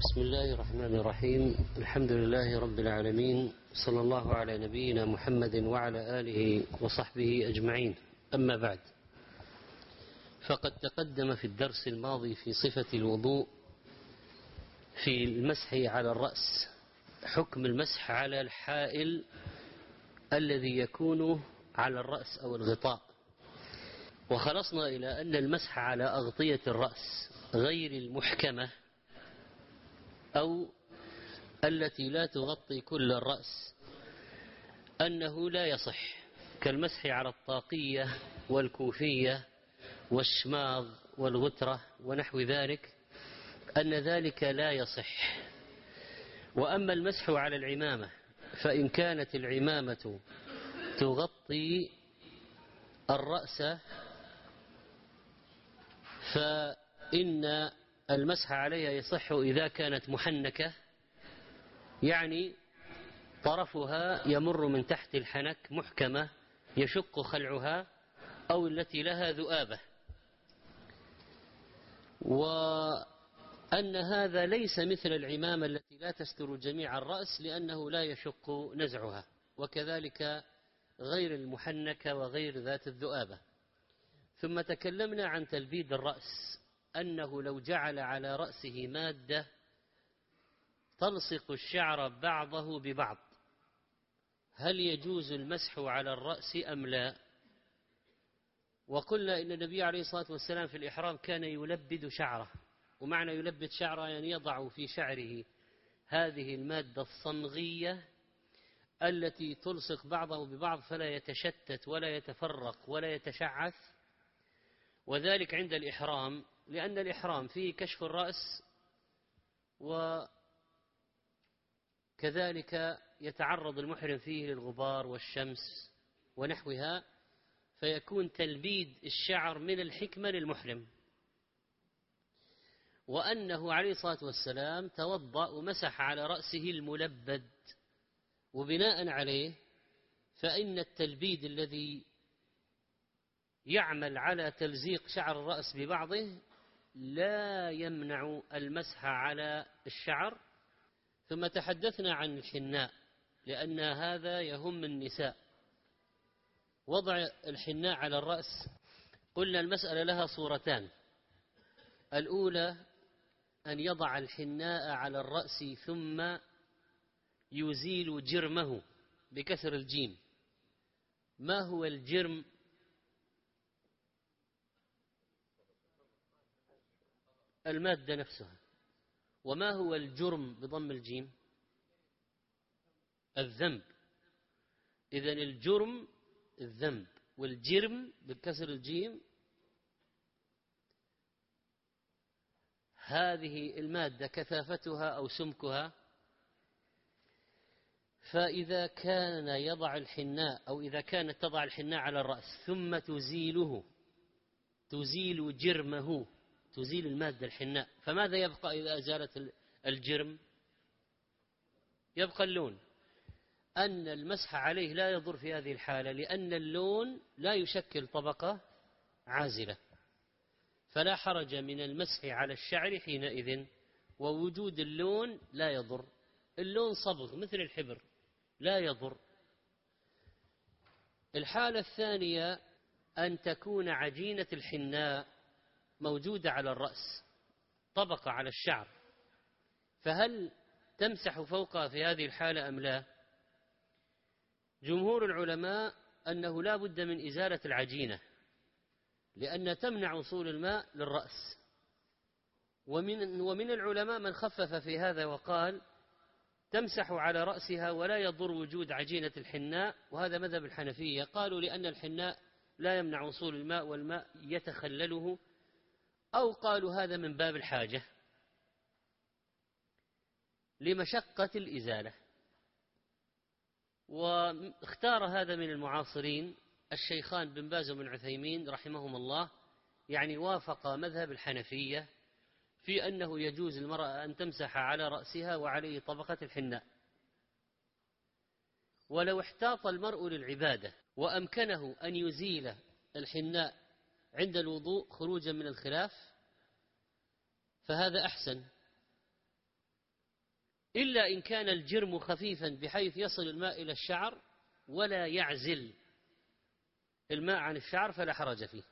بسم الله الرحمن الرحيم. الحمد لله رب العالمين، صلى الله على نبينا محمد وعلى آله وصحبه أجمعين. أما بعد، فقد تقدم في الدرس الماضي في صفة الوضوء في المسح على الرأس حكم المسح على الحائل الذي يكون على الرأس أو الغطاء، وخلصنا إلى أن المسح على أغطية الرأس غير المحكمة أو التي لا تغطي كل الرأس أنه لا يصح، كالمسح على الطاقية والكوفية والشماغ والغترة ونحو ذلك، أن ذلك لا يصح. وأما المسح على العمامة فإن كانت العمامة تغطي الرأس فإن المسح عليها يصح إذا كانت محنكة، يعني طرفها يمر من تحت الحنك محكمة يشق خلعها، أو التي لها ذؤابة، وأن هذا ليس مثل العمامة التي لا تستر جميع الرأس لأنه لا يشق نزعها، وكذلك غير المحنكة وغير ذات الذؤابة. ثم تكلمنا عن تلبيد الرأس، أنه لو جعل على رأسه مادة تلصق الشعر بعضه ببعض هل يجوز المسح على الرأس أم لا؟ وقلنا إن النبي عليه الصلاة والسلام في الإحرام كان يلبد شعره، ومعنى يلبد شعره يعني يضع في شعره هذه المادة الصمغية التي تلصق بعضه ببعض فلا يتشتت ولا يتفرق ولا يتشعث، وذلك عند الإحرام، لأن الإحرام فيه كشف الرأس وكذلك يتعرض المحرم فيه للغبار والشمس ونحوها، فيكون تلبيد الشعر من الحكمة للمحرم. وأنه عليه الصلاة والسلام توضأ ومسح على رأسه الملبد، وبناء عليه فإن التلبيد الذي يعمل على تلزيق شعر الرأس ببعضه لا يمنع المسح على الشعر. ثم تحدثنا عن الحناء لأن هذا يهم النساء. وضع الحناء على الرأس، قلنا المسألة لها صورتان: الأولى أن يضع الحناء على الرأس ثم يزيل جرمه بكسر الجيم. ما هو الجرم؟ المادة نفسها. وما هو الجرم بضم الجيم؟ الذنب. إذن الجرم الذنب، والجرم بكسر الجيم هذه المادة كثافتها أو سمكها. فإذا كان يضع الحناء أو إذا كانت تضع الحناء على الرأس ثم تزيل جرمه، تزيل المادة الحناء، فماذا يبقى إذا أزالت الجرم؟ يبقى اللون. أن المسح عليه لا يضر في هذه الحالة، لأن اللون لا يشكل طبقة عازلة، فلا حرج من المسح على الشعر حينئذ، ووجود اللون لا يضر. اللون صبغ مثل الحبر لا يضر. الحالة الثانية أن تكون عجينة الحناء موجودة على الرأس، طبقة على الشعر، فهل تمسح فوقها في هذه الحالة أم لا؟ جمهور العلماء أنه لا بد من إزالة العجينة، لأن تمنع وصول الماء للرأس. ومن العلماء من خفف في هذا وقال تمسح على رأسها ولا يضر وجود عجينة الحناء، وهذا مذهب الحنفية. قالوا لأن الحناء لا يمنع وصول الماء والماء يتخلله، أو قالوا هذا من باب الحاجة لمشقة الإزالة. واختار هذا من المعاصرين الشيخان بن باز وبن عثيمين رحمهم الله، يعني وافق مذهب الحنفية في أنه يجوز المرأة أن تمسح على رأسها وعليه طبقة الحناء. ولو احتاط المرء للعبادة وأمكنه أن يزيل الحناء عند الوضوء خروجا من الخلاف فهذا أحسن، إلا إن كان الجرم خفيفا بحيث يصل الماء إلى الشعر ولا يعزل الماء عن الشعر فلا حرج فيه.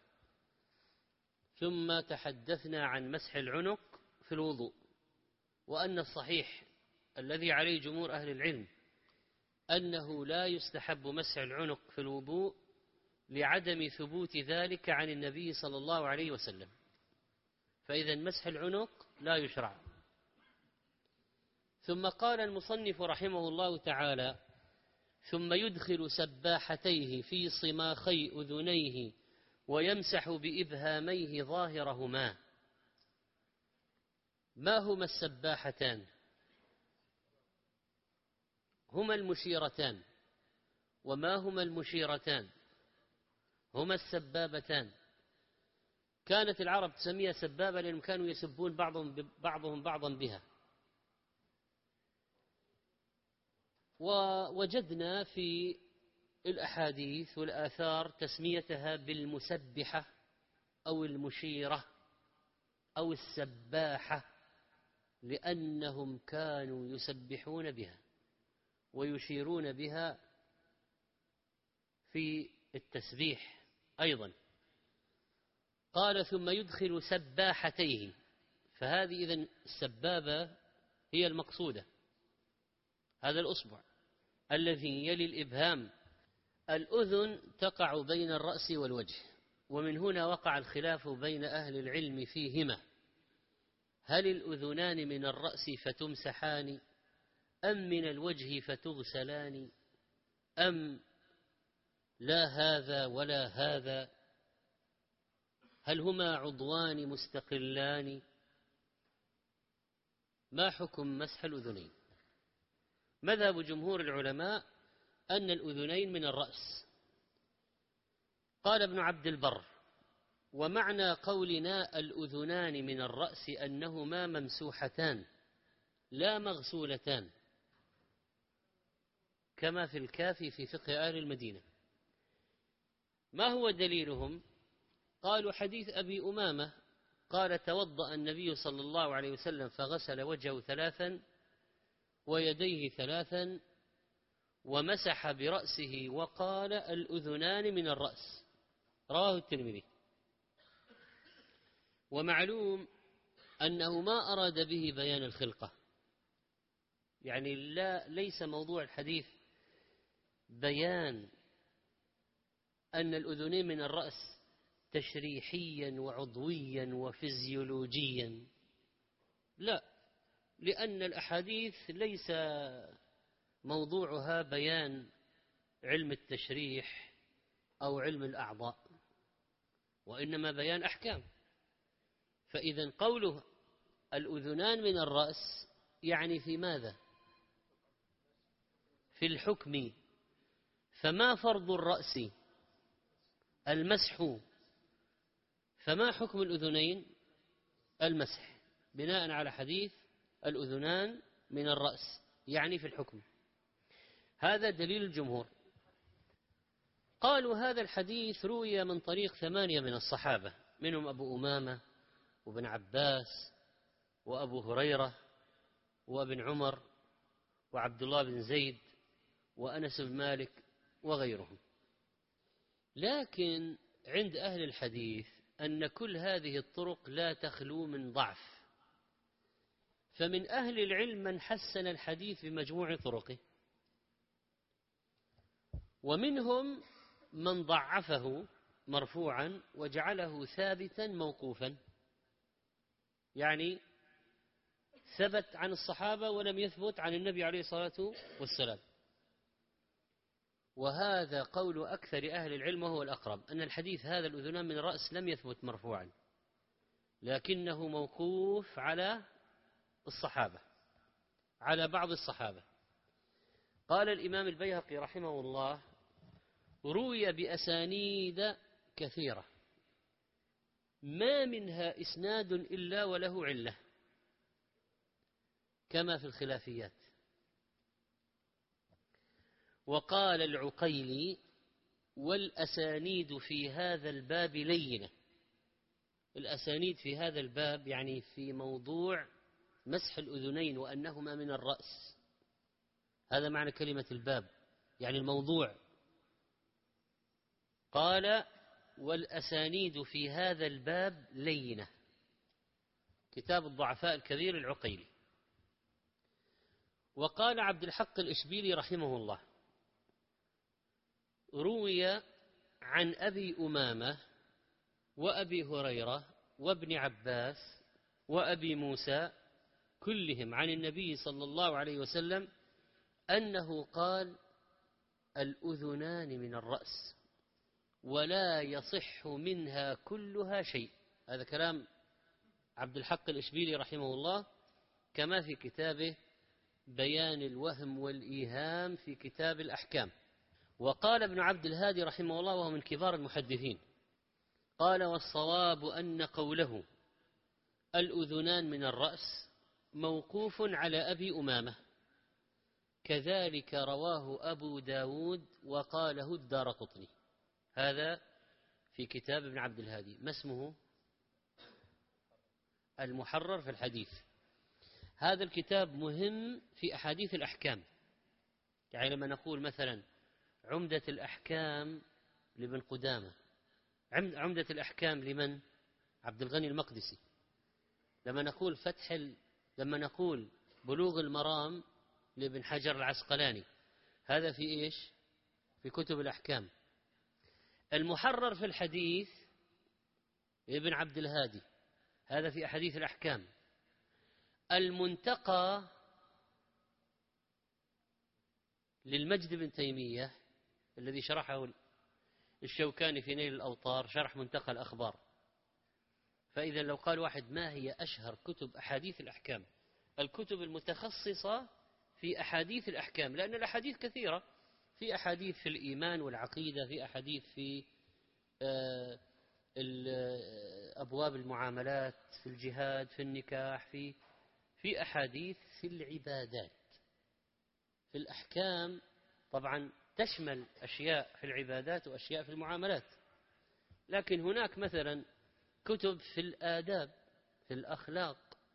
ثم تحدثنا عن مسح العنق في الوضوء، وأن الصحيح الذي عليه جمهور أهل العلم أنه لا يستحب مسح العنق في الوضوء لعدم ثبوت ذلك عن النبي صلى الله عليه وسلم، فإذا مسح العنق لا يشرع. ثم قال المصنف رحمه الله تعالى: ثم يدخل سباحتيه في صماخي أذنيه ويمسح بإبهاميه ظاهرهما. ما هما السباحتان؟ هما المشيرتان. وما هما المشيرتان؟ هما السبابتان. كانت العرب تسميها سبابة لأنهم كانوا يسبون بعضهم بعضا بها. ووجدنا في الأحاديث والآثار تسميتها بالمسبحة أو المشيرة أو السباحة، لأنهم كانوا يسبحون بها ويشيرون بها في التسبيح أيضا. قال: ثم يدخل سباحتيه، فهذه إذن السبابة هي المقصودة، هذا الأصبع الذي يلي الإبهام. الأذن تقع بين الرأس والوجه، ومن هنا وقع الخلاف بين أهل العلم فيهما: هل الأذنان من الرأس فتمسحان، أم من الوجه فتغسلان، أم لا هذا ولا هذا؟ هل هما عضوان مستقلان؟ ما حكم مسح الأذنين؟ مذهب جمهور العلماء أن الأذنين من الرأس. قال ابن عبد البر: ومعنى قولنا الأذنان من الرأس أنهما ممسوحتان لا مغسولتان، كما في الكافي في فقه أهل المدينة. ما هو دليلهم؟ قالوا: حديث أبي أمامة قال: توضأ النبي صلى الله عليه وسلم فغسل وجهه 3 ويديه 3 ومسح برأسه وقال: الأذنان من الرأس. رواه الترمذي. ومعلوم أنه ما أراد به بيان الخلقة، يعني ليس موضوع الحديث بيان أن الأذنين من الرأس تشريحيا وعضويا وفيزيولوجيا، لا، لأن الأحاديث ليس موضوعها بيان علم التشريح أو علم الأعضاء، وإنما بيان أحكام. فإذا قوله الأذنان من الرأس يعني في ماذا؟ في الحكم. فما فرض الرأس؟ المسح. فما حكم الأذنين؟ المسح، بناء على حديث الأذنان من الرأس، يعني في الحكم. هذا دليل الجمهور. قالوا: هذا الحديث روي من طريق 8 من الصحابة، منهم أبو أمامة وابن عباس وأبو هريرة وابن عمر وعبد الله بن زيد وأنس بن مالك وغيرهم. لكن عند أهل الحديث أن كل هذه الطرق لا تخلو من ضعف، فمن أهل العلم من حسن الحديث بمجموع طرقه، ومنهم من ضعفه مرفوعا وجعله ثابتا موقوفا، يعني ثبت عن الصحابة ولم يثبت عن النبي عليه الصلاة والسلام. وهذا قول أكثر أهل العلم وهو الأقرب، أن الحديث هذا الأذنان من الرأس لم يثبت مرفوعا، لكنه موقوف على الصحابة، على بعض الصحابة. قال الإمام البيهقي رحمه الله: روي بأسانيد كثيرة ما منها إسناد إلا وله علة، كما في الخلافيات. وقال العقيلي: والأسانيد في هذا الباب لينة. الأسانيد في هذا الباب يعني في موضوع مسح الأذنين وأنهما من الرأس، هذا معنى كلمة الباب، يعني الموضوع. قال: والأسانيد في هذا الباب لينة. كتاب الضعفاء الكبير العقيلي. وقال عبد الحق الإشبيلي رحمه الله: روي عن أبي أمامة وأبي هريرة وابن عباس وأبي موسى كلهم عن النبي صلى الله عليه وسلم أنه قال: الأذنان من الرأس ولا يصح منها كلها شيء. هذا كلام عبد الحق الإشبيلي رحمه الله، كما في كتابه بيان الوهم والإيهام في كتاب الأحكام. وقال ابن عبد الهادي رحمه الله، وهو من كبار المحدثين، قال: والصواب أن قوله الأذنان من الرأس موقوف على أبي أمامة، كذلك رواه أبو داود وقاله الدارقطني. هذا في كتاب ابن عبد الهادي. ما اسمه؟ المحرر في الحديث. هذا الكتاب مهم في أحاديث الأحكام. يعني لما نقول مثلا عمدة الأحكام لابن قدامة، عمدة الأحكام لمن؟ عبد الغني المقدسي. لما نقول بلوغ المرام لابن حجر العسقلاني، هذا في إيش؟ في كتب الأحكام. المحرر في الحديث ابن عبد الهادي، هذا في أحاديث الأحكام. المنتقى للمجد بن تيمية الذي شرحه الشوكاني في نيل الأوطار، شرح منتقى الأخبار. فإذا لو قال واحد: ما هي أشهر كتب أحاديث الأحكام؟ الكتب المتخصصة في أحاديث الأحكام، لأن الأحاديث كثيرة، في أحاديث في الإيمان والعقيدة، في أحاديث في أبواب المعاملات، في الجهاد، في النكاح، في أحاديث في العبادات. في الأحكام طبعا تشمل أشياء في العبادات وأشياء في المعاملات، لكن هناك مثلا كتب في الآداب، في الأخلاق،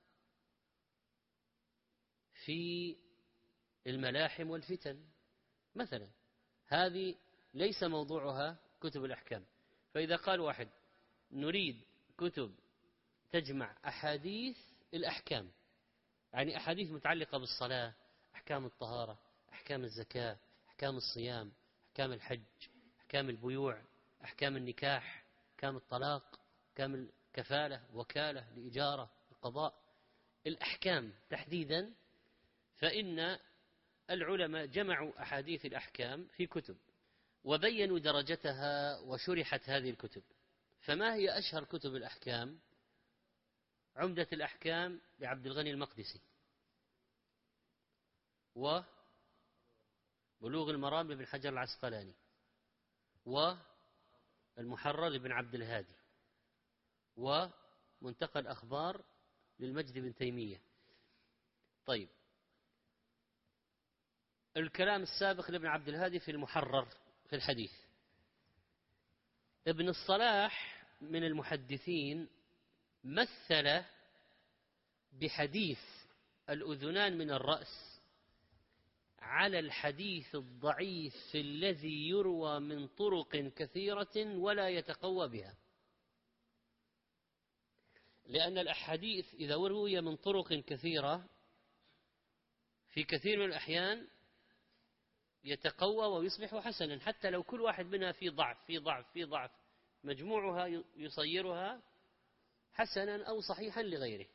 في الملاحم والفتن مثلا، هذه ليس موضوعها كتب الأحكام. فإذا قال واحد: نريد كتب تجمع أحاديث الأحكام، يعني أحاديث متعلقة بالصلاة، أحكام الطهارة، أحكام الزكاة، أحكام الصيام، أحكام الحج، أحكام البيوع، أحكام النكاح، أحكام الطلاق، أحكام الكفالة، وكالة، الإجارة، القضاء، الأحكام تحديدا، فإن العلماء جمعوا أحاديث الأحكام في كتب وبينوا درجتها وشرحت هذه الكتب. فما هي أشهر كتب الأحكام؟ عمدة الأحكام لعبد الغني المقدسي، وبلوغ المرام لابن حجر العسقلاني، والمحرر لابن عبد الهادي، ومنتقى الأخبار للمجد بن تيمية. طيب، الكلام السابق لابن عبد الهادي في المحرر في الحديث. ابن الصلاح من المحدثين مثل بحديث الأذنان من الرأس على الحديث الضعيف الذي يروى من طرق كثيرة ولا يتقوى بها، لأن الأحاديث إذا روي من طرق كثيرة في كثير من الأحيان يتقوى ويصبح حسنا، حتى لو كل واحد منها في ضعف مجموعها يصيرها حسنا أو صحيحا لغيره.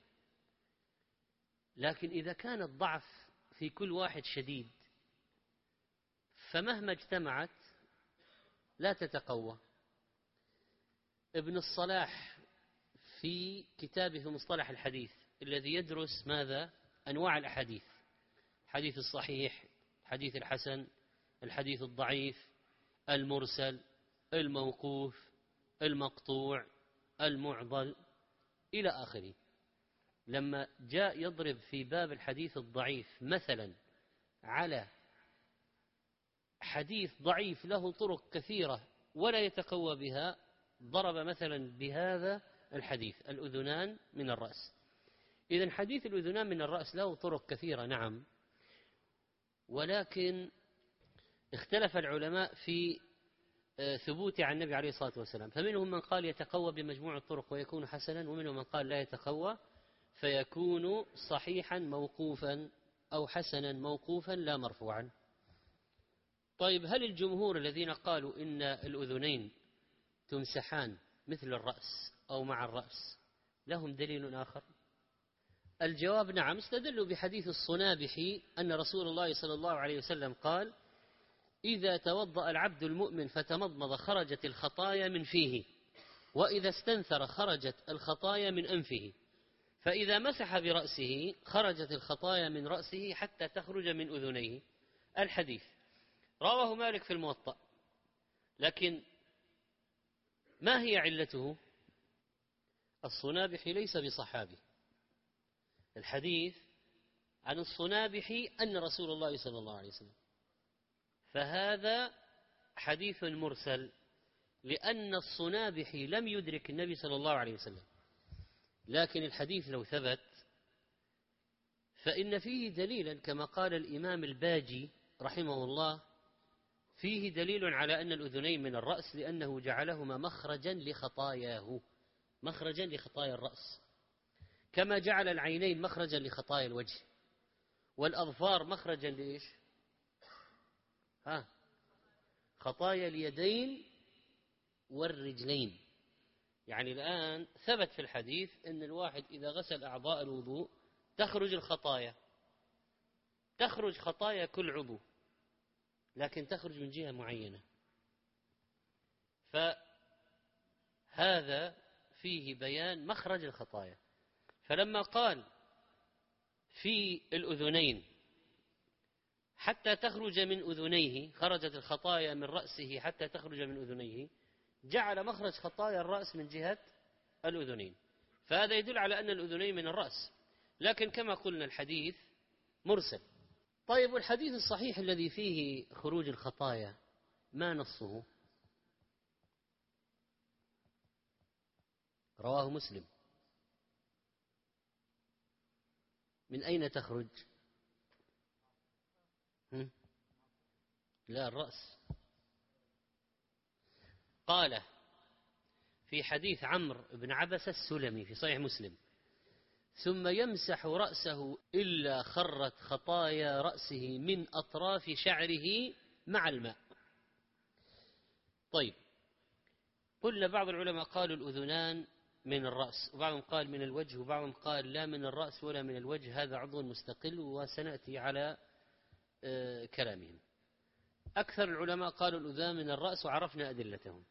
لكن إذا كان الضعف في كل واحد شديد، فمهما اجتمعت لا تتقوى. ابن الصلاح في كتابه مصطلح الحديث الذي يدرس ماذا؟ أنواع الأحاديث: الحديث الصحيح، الحديث الحسن، الحديث الضعيف، المرسل، الموقوف، المقطوع، المعضل، إلى آخره. لما جاء يضرب في باب الحديث الضعيف مثلا على حديث ضعيف له طرق كثيرة ولا يتقوى بها، ضرب مثلا بهذا الحديث: الأذنان من الرأس. إذن حديث الأذنان من الرأس له طرق كثيرة نعم، ولكن اختلف العلماء في ثبوت عن النبي عليه الصلاة والسلام، فمنهم من قال يتقوى بمجموع الطرق ويكون حسنا، ومنهم من قال لا يتقوى فيكون صحيحا موقوفا أو حسنا موقوفا لا مرفوعا. طيب هل الجمهور الذين قالوا إن الأذنين تمسحان مثل الرأس أو مع الرأس لهم دليل آخر؟ الجواب نعم، استدلوا بحديث الصنابحي أن رسول الله صلى الله عليه وسلم قال: إذا توضأ العبد المؤمن فتمضمض خرجت الخطايا من فيه، وإذا استنثر خرجت الخطايا من أنفه، فإذا مسح برأسه خرجت الخطايا من رأسه حتى تخرج من أذنيه. الحديث رواه مالك في الموطأ، لكن ما هي علته؟ الصنابحي ليس بصحابي، الحديث عن الصنابحي أن رسول الله صلى الله عليه وسلم، فهذا حديث مرسل، لأن الصنابحي لم يدرك النبي صلى الله عليه وسلم. لكن الحديث لو ثبت فإن فيه دليلا، كما قال الإمام الباجي رحمه الله: فيه دليل على أن الأذنين من الرأس، لأنه جعلهما مخرجا لخطاياه، مخرجا لخطايا الرأس، كما جعل العينين مخرجا لخطايا الوجه، والأظفار مخرجا لإيش؟ خطايا اليدين والرجلين. يعني الآن ثبت في الحديث أن الواحد إذا غسل أعضاء الوضوء تخرج الخطايا، تخرج خطايا كل عضو، لكن تخرج من جهة معينة، فهذا فيه بيان مخرج الخطايا. فلما قال في الأذنين حتى تخرج من أذنيه، خرجت الخطايا من رأسه حتى تخرج من أذنيه، جعل مخرج خطايا الرأس من جهة الأذنين، فهذا يدل على أن الأذنين من الرأس، لكن كما قلنا الحديث مرسل. طيب والحديث الصحيح الذي فيه خروج الخطايا ما نصه؟ رواه مسلم. من أين تخرج؟ لا، الرأس. قال في حديث عمرو بن عبس السلمي في صحيح مسلم: ثم يمسح رأسه إلا خرت خطايا رأسه من أطراف شعره مع الماء. طيب، قلنا بعض العلماء قالوا الأذنان من الرأس، وبعضهم قال من الوجه، وبعضهم قال لا من الرأس ولا من الوجه، هذا عضو مستقل، وسنأتي على كلامهم. أكثر العلماء قالوا الأذنان من الرأس، وعرفنا أدلتهم.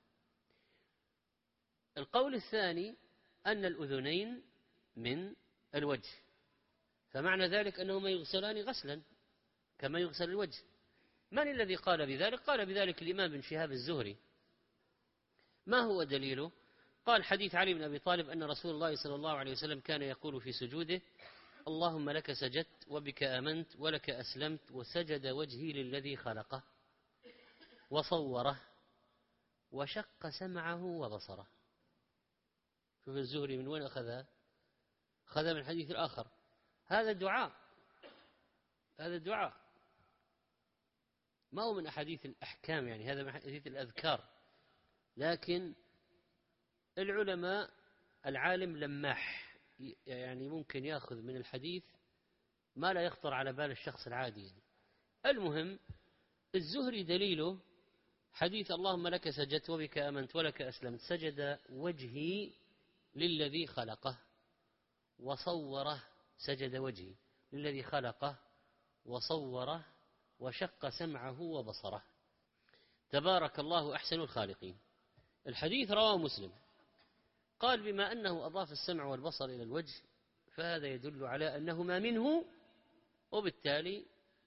القول الثاني أن الأذنين من الوجه، فمعنى ذلك أنهما يغسلان غسلا كما يغسل الوجه. من الذي قال بذلك؟ قال بذلك الإمام بن شهاب الزهري. ما هو دليله؟ قال حديث علي بن أبي طالب أن رسول الله صلى الله عليه وسلم كان يقول في سجوده: اللهم لك سجدت وبك آمنت ولك أسلمت، وسجد وجهي للذي خلقه وصوره وشق سمعه وبصره. شوف الزهري من وين أخذها؟ أخذها من الحديث الآخر. هذا دعاء، هذا دعاء، ما هو من أحاديث الأحكام، يعني هذا من أحاديث الأذكار. لكن العلماء، العالم لماح، يعني ممكن يأخذ من الحديث ما لا يخطر على بال الشخص العادي يعني. المهم الزهري دليله حديث اللهم لك سجدت وبك آمنت ولك أسلمت، سجد وجهي للذي خلقه وصوره، سجد وجهي للذي خلقه وصوره وشق سمعه وبصره، تبارك الله أحسن الخالقين. الحديث رواه مسلم. قال بما أنه أضاف السمع والبصر إلى الوجه فهذا يدل على أنهما منه، وبالتالي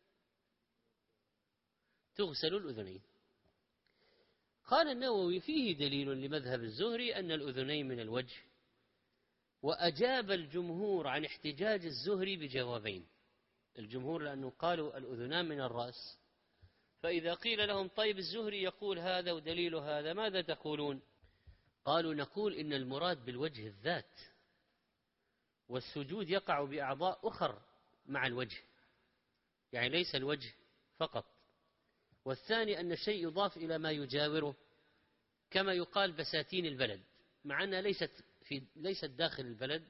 تغسل الأذنين. قال النووي فيه دليل لمذهب الزهري أن الأذنين من الوجه، وأجاب الجمهور عن احتجاج الزهري بجوابين. الجمهور لأنه قالوا الأذنان من الرأس، فإذا قيل لهم طيب الزهري يقول هذا ودليل هذا ماذا تقولون؟ قالوا نقول إن المراد بالوجه الذات، والسجود يقع بأعضاء أخر مع الوجه، يعني ليس الوجه فقط. والثاني أن الشيء يضاف إلى ما يجاوره، كما يقال بساتين البلد، مع أنها ليست داخل البلد،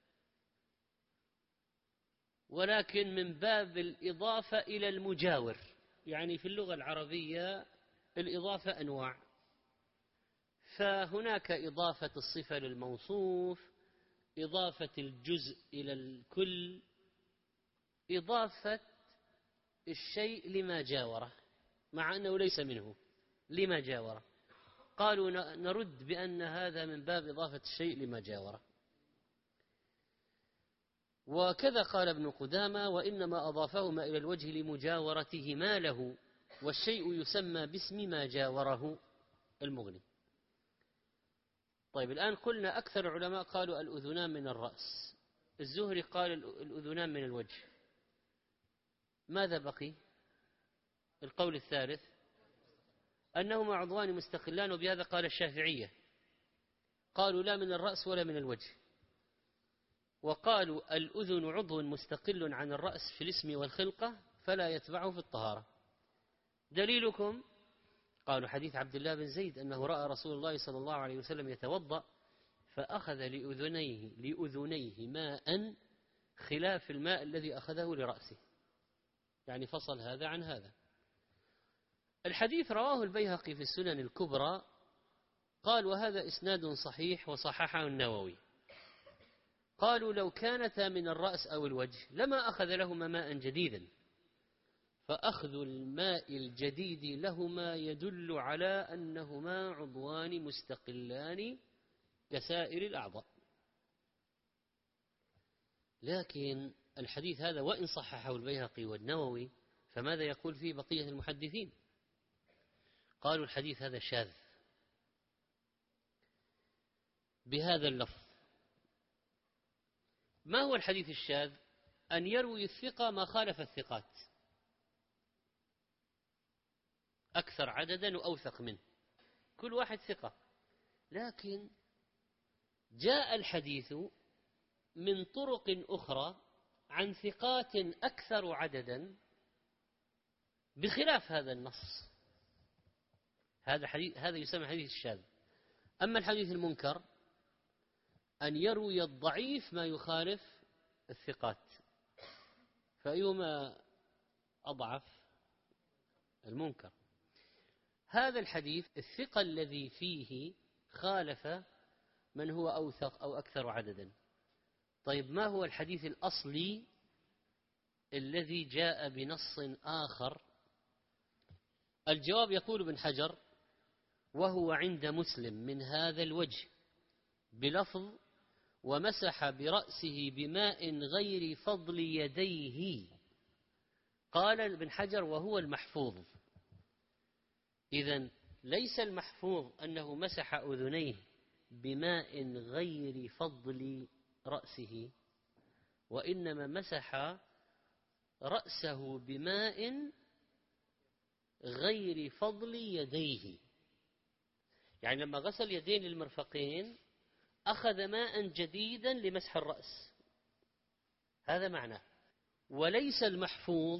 ولكن من باب الإضافة إلى المجاور. يعني في اللغة العربية الإضافة أنواع، فهناك إضافة الصفة للموصوف، إضافة الجزء إلى الكل، إضافة الشيء لما جاوره مع أنه ليس منه لما جاوره. قالوا نرد بأن هذا من باب إضافة الشيء لما جاوره. وكذا قال ابن قدامة: وإنما أضافهما إلى الوجه لمجاورتهما له، والشيء يسمى باسم ما جاوره. المغني. طيب الآن قلنا أكثر العلماء قالوا الأذنان من الرأس، الزهري قال الأذنان من الوجه. ماذا بقي؟ القول الثالث أنهما عضوان مستقلان، وبهذا قال الشافعية، قالوا لا من الرأس ولا من الوجه، وقالوا الأذن عضو مستقل عن الرأس في الاسم والخلقة فلا يتبعه في الطهارة. دليلكم؟ قالوا حديث عبد الله بن زيد أنه رأى رسول الله صلى الله عليه وسلم يتوضأ فأخذ لأذنيه ماء خلاف الماء الذي أخذه لرأسه، يعني فصل هذا عن هذا. الحديث رواه البيهقي في السنن الكبرى، قال وهذا إسناد صحيح وصححه النووي. قالوا لو كانتا من الرأس أو الوجه لما أخذ لهما ماء جديدا، فأخذ الماء الجديد لهما يدل على أنهما عضوان مستقلان كسائر الأعضاء. لكن الحديث هذا وإن صححه البيهقي والنووي فماذا يقول فيه بقية المحدثين؟ قالوا الحديث هذا شاذ بهذا اللفظ. ما هو الحديث الشاذ؟ أن يروي الثقة ما خالف الثقات أكثر عددا وأوثق منه، كل واحد ثقة، لكن جاء الحديث من طرق أخرى عن ثقات أكثر عددا بخلاف هذا النص. هذا يسمى حديث الشاذ. أما الحديث المنكر أن يروي الضعيف ما يخالف الثقات، فأيهما أضعف؟ المنكر. هذا الحديث الثقة الذي فيه خالف من هو أوثق أو أكثر عددا. طيب ما هو الحديث الأصلي الذي جاء بنص آخر؟ الجواب يقول ابن حجر: وهو عند مسلم من هذا الوجه بلفظ ومسح برأسه بماء غير فضل يديه. قال ابن حجر: وهو المحفوظ. إذن ليس المحفوظ أنه مسح أذنيه بماء غير فضل رأسه، وإنما مسح رأسه بماء غير فضل يديه. يعني لما غسل يدين للمرفقين أخذ ماء جديدا لمسح الرأس، هذا معناه. وليس المحفوظ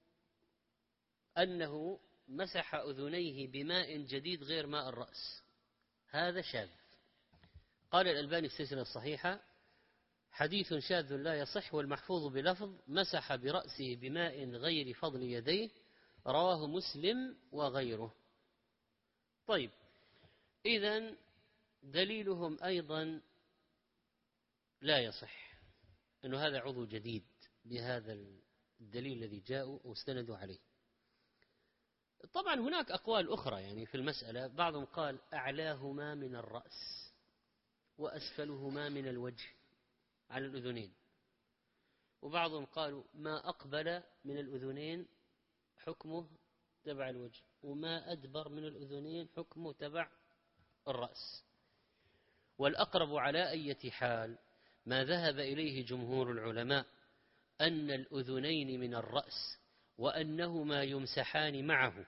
أنه مسح أذنيه بماء جديد غير ماء الرأس، هذا شاذ. قال الألباني في السلسلة الصحيحة: حديث شاذ لا يصح، والمحفوظ بلفظ مسح برأسه بماء غير فضل يديه، رواه مسلم وغيره. طيب إذن دليلهم أيضا لا يصح، أنه هذا عضو جديد بهذا الدليل الذي جاءوا واستندوا عليه. طبعا هناك أقوال أخرى يعني في المسألة، بعضهم قال أعلاهما من الرأس وأسفلهما من الوجه على الأذنين، وبعضهم قالوا ما أقبل من الأذنين حكمه تبع الوجه، وما أدبر من الأذنين حكمه تبع الرأس. والأقرب على أي حال ما ذهب إليه جمهور العلماء أن الأذنين من الرأس، وأنهما يمسحان معه.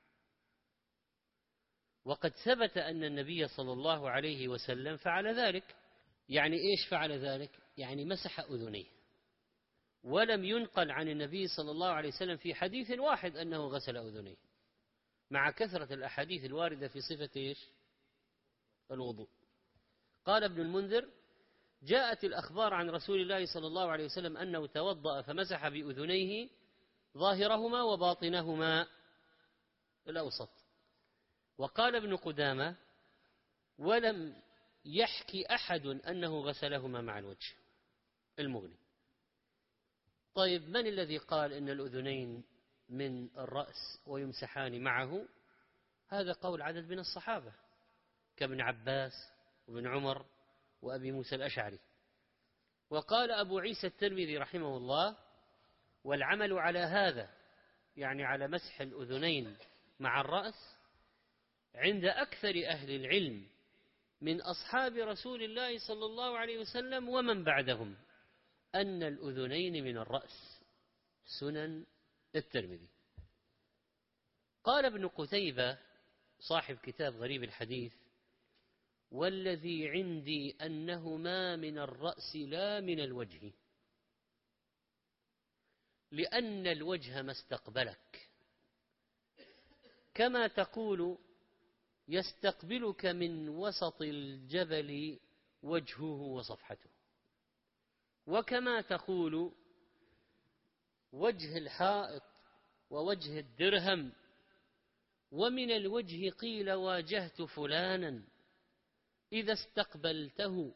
وقد ثبت أن النبي صلى الله عليه وسلم فعل ذلك. يعني إيش فعل ذلك؟ يعني مسح أذنيه، ولم ينقل عن النبي صلى الله عليه وسلم في حديث واحد أنه غسل أذنيه، مع كثرة الأحاديث الواردة في صفة إيش؟ الوضوء. قال ابن المنذر: جاءت الأخبار عن رسول الله صلى الله عليه وسلم أنه توضأ فمسح بأذنيه ظاهرهما وباطنهما الأوسط. وقال ابن قدامة: ولم يحكي أحد أنه غسلهما مع الوجه. المغني. طيب، من الذي قال إن الأذنين من الرأس ويمسحان معه؟ هذا قول عدد من الصحابة كابن عباس وابن عمر وأبي موسى الأشعري. وقال أبو عيسى الترمذي رحمه الله: والعمل على هذا، يعني على مسح الأذنين مع الرأس، عند أكثر أهل العلم من أصحاب رسول الله صلى الله عليه وسلم ومن بعدهم، أن الأذنين من الرأس. سنن الترمذي. قال ابن قتيبة صاحب كتاب غريب الحديث: والذي عندي أنهما من الرأس لا من الوجه، لأن الوجه ما استقبلك، كما تقول يستقبلك من وسط الجبل وجهه وصفحته، وكما تقول وجه الحائط ووجه الدرهم، ومن الوجه قيل واجهت فلانا إذا استقبلته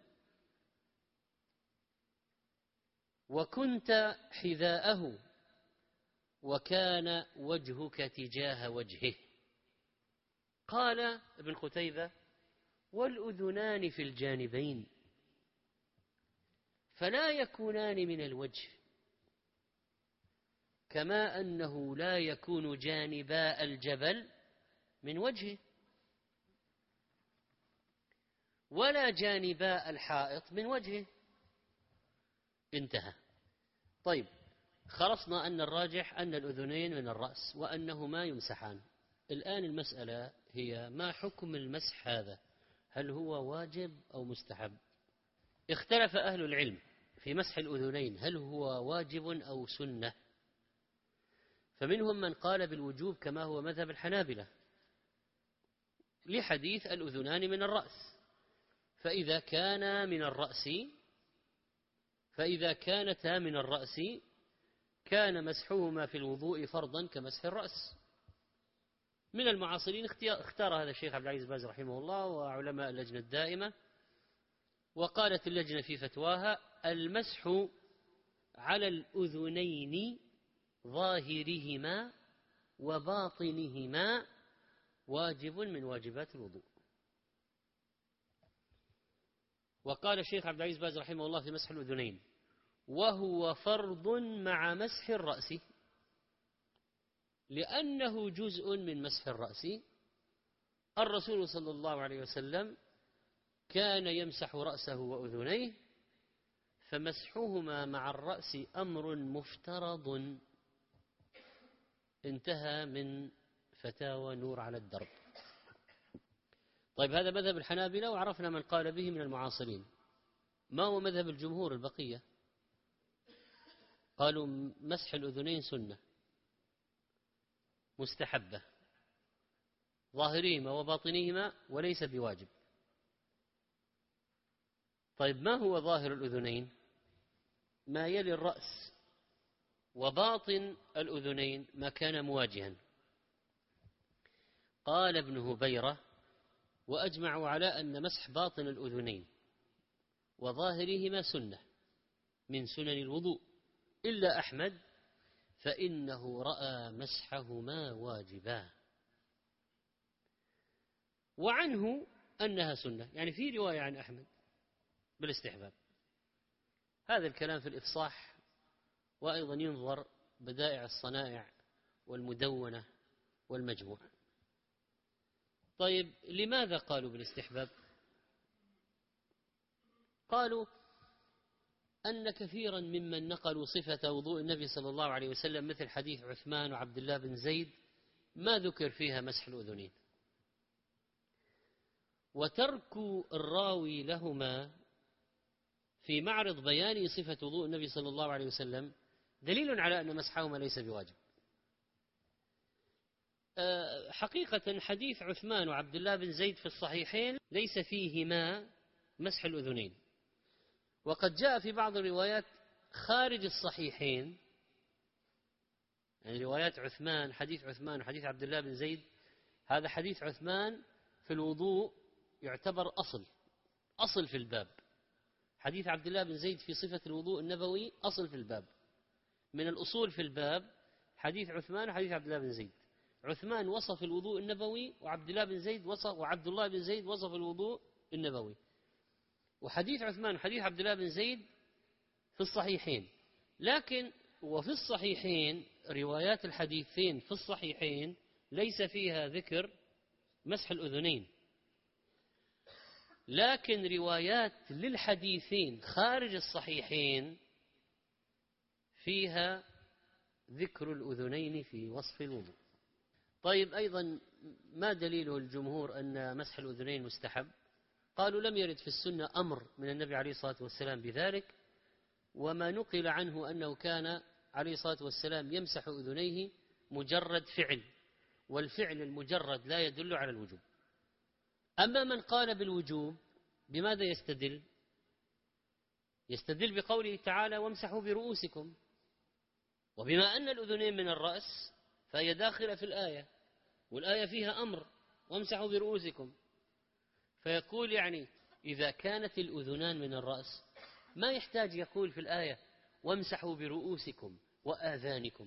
وكنت حذاءه وكان وجهك تجاه وجهه. قال ابن قتيبة: والأذنان في الجانبين، فلا يكونان من الوجه، كما أنه لا يكون جانباء الجبل من وجهه، ولا جانباء الحائط من وجهه. انتهى. طيب، خلصنا أن الراجح أن الأذنين من الرأس وأنهما يمسحان. الآن المسألة هي: ما حكم المسح هذا؟ هل هو واجب أو مستحب؟ اختلف أهل العلم في مسح الأذنين، هل هو واجب أو سنة؟ فمنهم من قال بالوجوب كما هو مذهب الحنابلة، لحديث الأذنان من الرأس، فإذا كانتا من الرأس كان مسحهما في الوضوء فرضا كمسح الرأس. من المعاصرين اختار هذا الشيخ عبد العزيز باز رحمه الله وعلماء اللجنة الدائمة، وقالت اللجنة في فتواها: المسح على الأذنين ظاهرهما وباطنهما واجب من واجبات الوضوء. وقال الشيخ عبد العزيز باز رحمه الله في مسح الأذنين: وهو فرض مع مسح الرأس، لأنه جزء من مسح الرأس. الرسول صلى الله عليه وسلم كان يمسح رأسه وأذنيه، فمسحهما مع الرأس أمر مفترض. انتهى من فتاوى نور على الدرب. طيب، هذا مذهب الحنابلة، وعرفنا من قال به من المعاصرين. ما هو مذهب الجمهور البقية؟ قالوا مسح الأذنين سنة مستحبة ظاهرهما وباطنهما وليس بواجب. طيب، ما هو ظاهر الأذنين؟ ما يلي الرأس، وباطن الأذنين ما كان مواجها. قال ابن هبيرة: وأجمعوا على أن مسح باطن الأذنين وظاهرهما سنة من سنن الوضوء، إلا أحمد فإنه رأى مسحهما واجبا، وعنه أنها سنة، يعني في رواية عن أحمد بالاستحباب. هذا الكلام في الإفصاح، وأيضا ينظر بدائع الصنائع والمدونة والمجموع. طيب، لماذا قالوا بالاستحباب؟ قالوا أن كثيرا ممن نقلوا صفة وضوء النبي صلى الله عليه وسلم، مثل حديث عثمان وعبد الله بن زيد، ما ذكر فيها مسح الأذنين، وترك الراوي لهما في معرض بيان صفة وضوء النبي صلى الله عليه وسلم دليل على أن مسحهما ليس بواجب. حقيقة حديث عثمان وعبد الله بن زيد في الصحيحين ليس فيهما مسح الأذنين، وقد جاء في بعض الروايات خارج الصحيحين، يعني روايات عثمان، حديث عثمان وحديث عبد الله بن زيد، هذا حديث عثمان في الوضوء يعتبر أصل في الباب، حديث عبد الله بن زيد في صفة الوضوء النبوي أصل في الباب، من الأصول في الباب حديث عثمان وحديث عبد الله بن زيد. عثمان وصف الوضوء النبوي، وعبد الله بن زيد وعبد الله بن زيد وصف الوضوء النبوي. وحديث عثمان وحديث عبد الله بن زيد في الصحيحين، لكن وفي الصحيحين روايات الحديثين في الصحيحين ليس فيها ذكر مسح الأذنين، لكن روايات للحديثين خارج الصحيحين فيها ذكر الأذنين في وصف الوضوء. طيب، أيضا ما دليل الجمهور أن مسح الأذنين مستحب؟ قالوا لم يرد في السنة أمر من النبي عليه الصلاة والسلام بذلك، وما نقل عنه أنه كان عليه الصلاة والسلام يمسح أذنيه مجرد فعل، والفعل المجرد لا يدل على الوجوب. أما من قال بالوجوب بماذا يستدل؟ يستدل بقوله تعالى وامسحوا برؤوسكم، وبما أن الأذنين من الرأس فهي داخلة في الآية، والآية فيها أمر وامسحوا برؤوسكم، فيقول يعني إذا كانت الأذنان من الرأس ما يحتاج يقول في الآية وامسحوا برؤوسكم وآذانكم،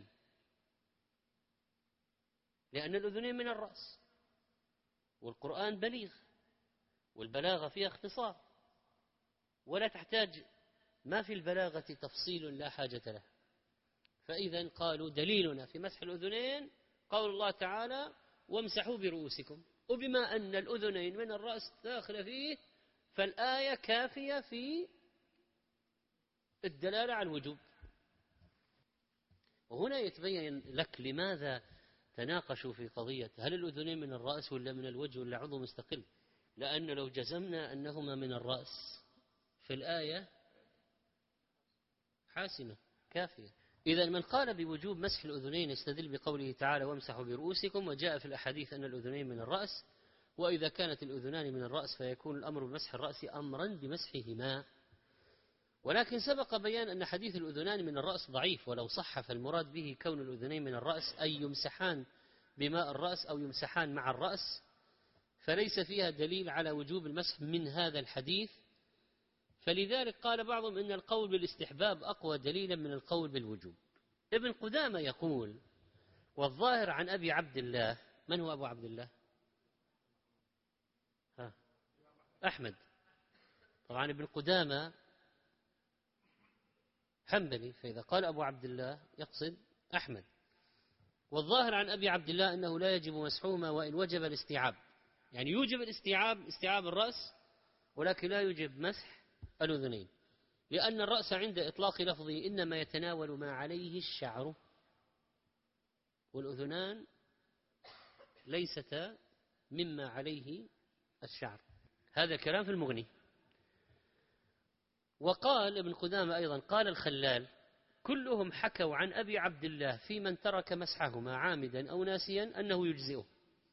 لأن الأذنين من الرأس، والقرآن بليغ، والبلاغة فيها اختصار، ولا تحتاج، ما في البلاغة تفصيل لا حاجة له. فإذا قالوا دليلنا في مسح الأذنين قول الله تعالى وامسحوا برؤوسكم، وبما أن الأذنين من الرأس داخل فيه فالآية كافية في الدلالة على الوجوب. وهنا يتبين لك لماذا تناقشوا في قضية هل الأذنين من الرأس ولا من الوجه ولا عضو مستقل، لأن لو جزمنا أنهما من الرأس في الآية حاسمة كافية. إذا من قال بوجوب مسح الأذنين يستدل بقوله تعالى وامسحوا برؤوسكم، وجاء في الأحاديث أن الأذنين من الرأس، وإذا كانت الأذنان من الرأس فيكون الأمر بمسح الرأس أمرا بمسحهما. ولكن سبق بيان أن حديث الأذنان من الرأس ضعيف، ولو صح فالمراد به كون الأذنين من الرأس أي يمسحان بماء الرأس أو يمسحان مع الرأس، فليس فيها دليل على وجوب المسح من هذا الحديث. فلذلك قال بعضهم إن القول بالاستحباب أقوى دليلا من القول بالوجوب. ابن قدامة يقول والظاهر عن أبي عبد الله. من هو أبو عبد الله؟ أحمد. طبعا ابن قدامة حنبلي، فإذا قال أبو عبد الله يقصد أحمد. والظاهر عن أبي عبد الله أنه لا يجب مسحهما وإن وجب الاستيعاب، يعني يوجب استيعاب الرأس، ولكن لا يوجب مسح الأذنين، لأن الرأس عند إطلاق لفظه إنما يتناول ما عليه الشعر، والأذنان ليستا مما عليه الشعر. هذا كلام في المغني. وقال ابن قدامة أيضا قال الخلال كلهم حكوا عن أبي عبد الله في من ترك مسحهما عامدا أو ناسيا أنه يجزئه،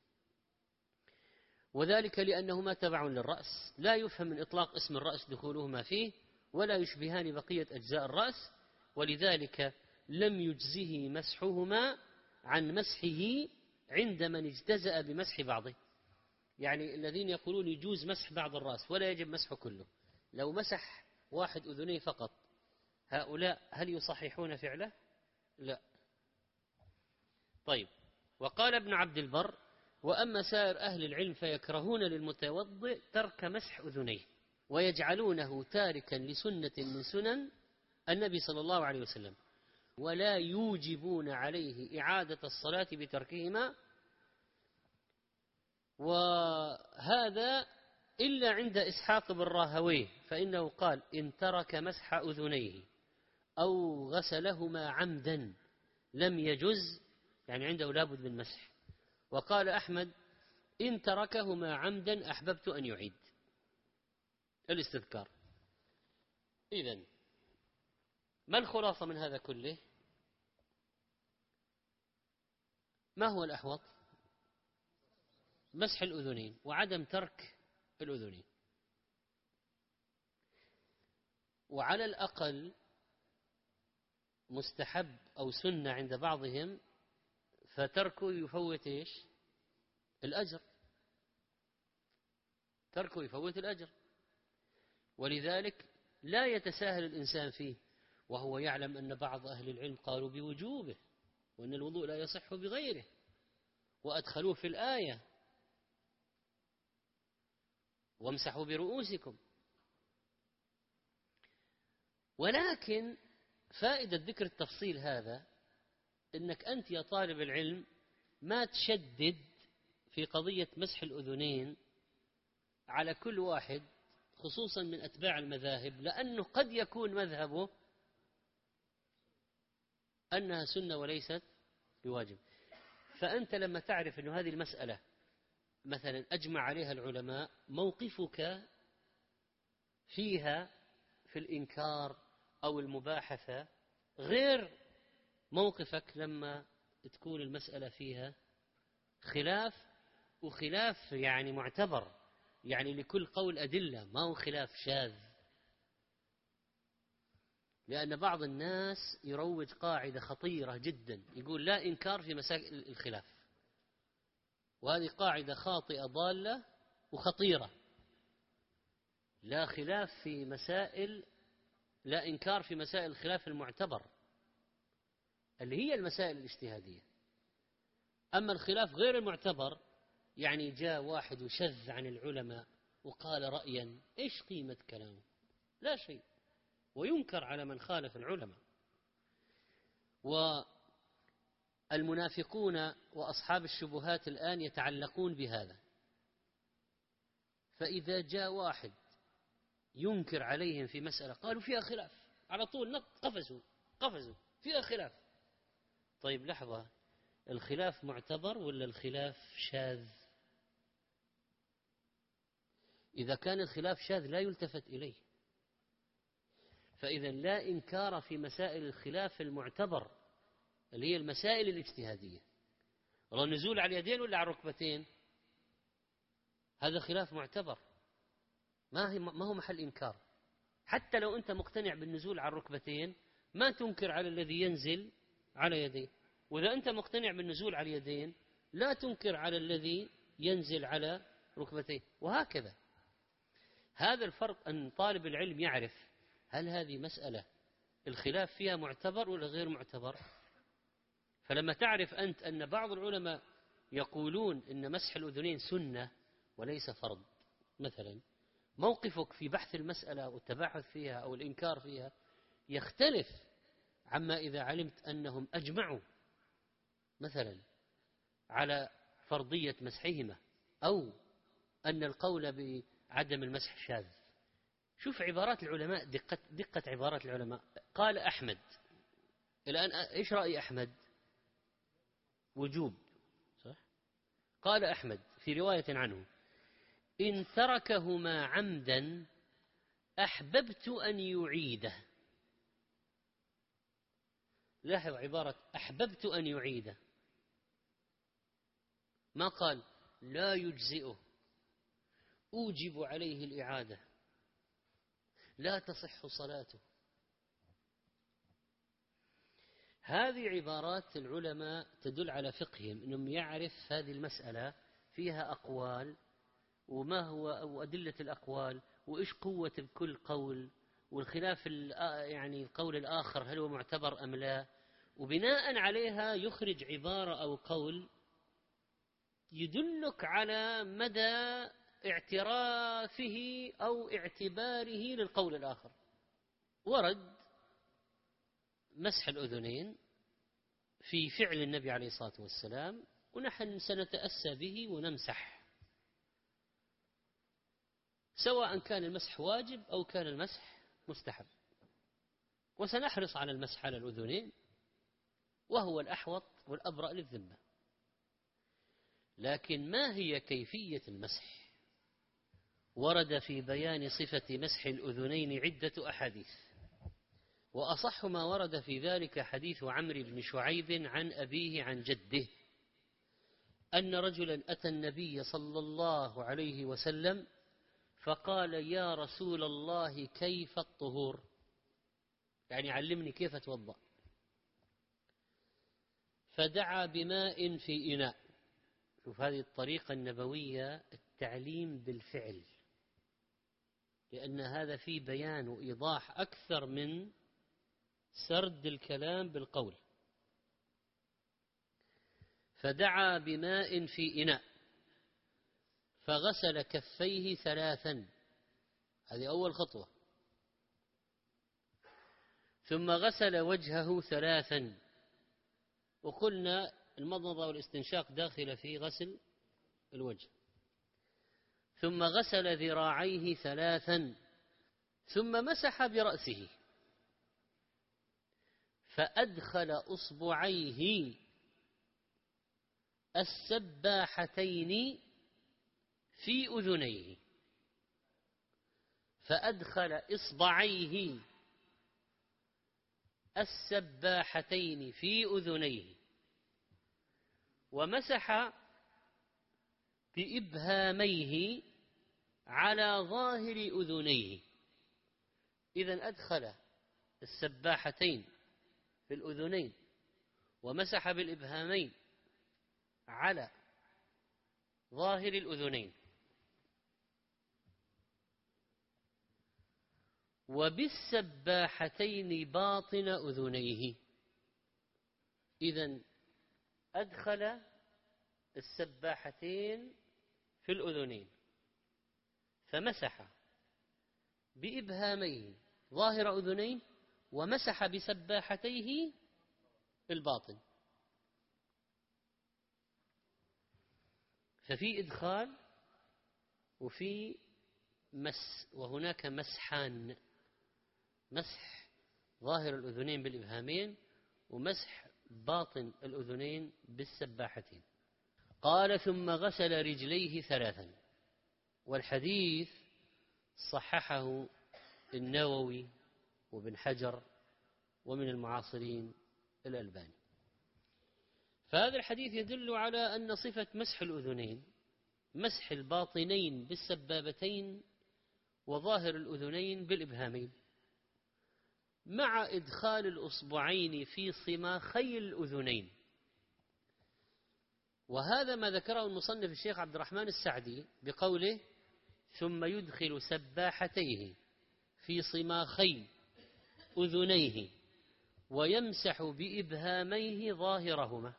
وذلك لأنهما تبع للرأس، لا يفهم من إطلاق اسم الرأس دخولهما فيه، ولا يشبهان بقية أجزاء الرأس، ولذلك لم يجزه مسحهما عن مسحه عند من اجتزأ بمسح بعضه. يعني الذين يقولون يجوز مسح بعض الرأس ولا يجب مسح كله، لو مسح واحد أذنيه فقط، هؤلاء هل يصححون فعله؟ لا. طيب، وقال ابن عبد البر وأما سائر أهل العلم فيكرهون للمتوضئ ترك مسح أذنيه، ويجعلونه تاركا لسنة من سنن النبي صلى الله عليه وسلم، ولا يوجبون عليه إعادة الصلاة بتركهما، وهذا إلا عند إسحاق بن راهويه، فإنه قال إن ترك مسح أذنيه أو غسلهما عمدا لم يجز، يعني عنده لابد من مسح. وقال أحمد إن تركهما عمدا أحببت أن يعيد الاستذكار. إذن ما الخلاصة من هذا كله؟ ما هو الأحوط؟ مسح الأذنين وعدم ترك الأذنين، وعلى الأقل مستحب أو سنة عند بعضهم، فتركه يفوت إيش؟ الأجر، تركه يفوت الأجر، ولذلك لا يتساهل الإنسان فيه، وهو يعلم أن بعض أهل العلم قالوا بوجوبه، وأن الوضوء لا يصح بغيره، وأدخلوه في الآية وامسحوا برؤوسكم. ولكن فائدة ذكر التفصيل هذا أنك أنت يا طالب العلم ما تشدد في قضية مسح الأذنين على كل واحد، خصوصا من أتباع المذاهب، لأنه قد يكون مذهبه أنها سنة وليست بواجب. فأنت لما تعرف أن هذه المسألة مثلا أجمع عليها العلماء، موقفك فيها في الإنكار أو المباحثة غير موقفك لما تكون المسألة فيها خلاف، وخلاف يعني معتبر، يعني لكل قول أدلة، ما هو خلاف شاذ. لأن بعض الناس يروج قاعدة خطيرة جدا، يقول لا إنكار في مسائل الخلاف، وهذه قاعدة خاطئة ضالة وخطيرة. لا خلاف في مسائل، لا إنكار في مسائل الخلاف المعتبر اللي هي المسائل الاجتهادية. أما الخلاف غير المعتبر، يعني جاء واحد وشذ عن العلماء وقال رأيا، إيش قيمة كلامه؟ لا شيء، وينكر على من خالف العلماء. والمنافقون وأصحاب الشبهات الآن يتعلقون بهذا، فإذا جاء واحد ينكر عليهم في مسألة قالوا فيها خلاف، على طول قفزوا فيها خلاف. طيب لحظة، الخلاف معتبر ولا الخلاف شاذ؟ إذا كان الخلاف شاذ لا يلتفت إليه. فإذا لا إنكار في مسائل الخلاف المعتبر اللي هي المسائل الاجتهادية. والله النزول على اليدين ولا على الركبتين، هذا خلاف معتبر، ما هو محل إنكار. حتى لو أنت مقتنع بالنزول على الركبتين ما تنكر على الذي ينزل على يديه، وإذا أنت مقتنع بالنزول على اليدين لا تنكر على الذي ينزل على ركبتيه، وهكذا. هذا الفرق، أن طالب العلم يعرف هل هذه مسألة الخلاف فيها معتبر ولا غير معتبر. فلما تعرف أنت أن بعض العلماء يقولون إن مسح الأذنين سنة وليس فرض مثلا، موقفك في بحث المسألة والتباحث فيها أو الإنكار فيها يختلف عما إذا علمت أنهم أجمعوا مثلا على فرضية مسحهما، أو أن القول بعدم المسح شاذ. شوف عبارات العلماء، دقة عبارات العلماء. قال أحمد، الآن إيش رأي أحمد؟ وجوب، صح؟ قال أحمد في رواية عنه: إن تركهما عمدا أحببت أن يعيده. لاحظ عبارة أحببت أن يعيده، ما قال لا يجزئه، أوجب عليه الإعادة، لا تصح صلاته. هذه عبارات العلماء تدل على فقههم، أنهم يعرف هذه المسألة فيها أقوال، وما هو أدلة الأقوال، وإيش قوة كل قول، والخلاف يعني القول الآخر هل هو معتبر أم لا، وبناء عليها يخرج عبارة أو قول يدلك على مدى اعترافه أو اعتباره للقول الآخر. ورد مسح الأذنين في فعل النبي عليه الصلاة والسلام، ونحن سنتأسى به ونمسح، سواء كان المسح واجب أو كان المسح مستحب، وسنحرص على المسح على الأذنين، وهو الأحوط والأبرأ للذمة. لكن ما هي كيفية المسح ورد في بيان صفة مسح الأذنين عدة أحاديث، وأصح ما ورد في ذلك حديث عمرو بن شعيب عن أبيه عن جده أن رجلا أتى النبي صلى الله عليه وسلم فقال: يا رسول الله كيف الطهور؟ يعني علمني كيف أتوضأ. فدعا بماء في إناء. شوف هذه الطريقة النبوية، التعليم بالفعل، لأن هذا فيه بيان وإيضاح أكثر من سرد الكلام بالقول. فدعا بماء في إناء فغسل كفيه 3، هذه أول خطوة. ثم غسل وجهه 3، وقلنا المضمضة والاستنشاق داخل في غسل الوجه. ثم غسل ذراعيه 3، ثم مسح برأسه، فأدخل أصبعيه السباحتين في أذنيه، فأدخل إصبعيه السباحتين في أذنيه، ومسح بإبهاميه على ظاهر أذنيه. إذن أدخل السباحتين في الأذنين ومسح بالإبهامين على ظاهر الأذنين، وبالسباحتين باطن أذنيه. إذن أدخل السباحتين في الأذنين فمسح بإبهاميه ظاهر أذنيه ومسح بسباحتيه الباطن. ففي إدخال وفي مس، وهناك مسحان: مسح ظاهر الأذنين بالإبهامين ومسح باطن الأذنين بالسباحتين. قال: ثم غسل رجليه 3. والحديث صححه النووي وابن حجر ومن المعاصرين الألباني. فهذا الحديث يدل على أن صفة مسح الأذنين مسح الباطنين بالسبابتين وظاهر الأذنين بالإبهامين، مع إدخال الأصبعين في صماخي الأذنين. وهذا ما ذكره المصنف الشيخ عبد الرحمن السعدي بقوله: ثم يدخل سباحتيه في صماخي أذنيه ويمسح بإبهاميه ظاهرهما.